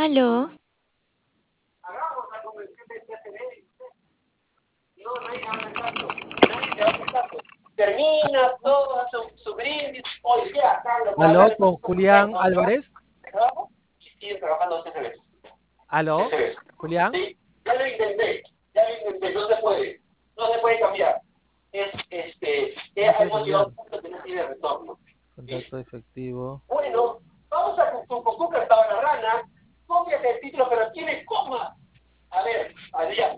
Aló, Hagamos la convención del PCB. No, nadie va a hacer caso. Nadie te va a hacer caso. Termina todo su brindis. Hoy día, Carlos, Aló, guarda con Julián Álvarez. trabajo y siguen trabajando CCB. Aló, CCB. Julián. Sí, ya lo intenté, no se puede. No se puede cambiar. No se puede Hemos llegado a cambiar. un punto que no tiene retorno. ¿Sí? Contacto efectivo. Bueno, vamos a con Cuca estaba la rana. Cómpiate el título, pero tiene coma. A ver, Adrián.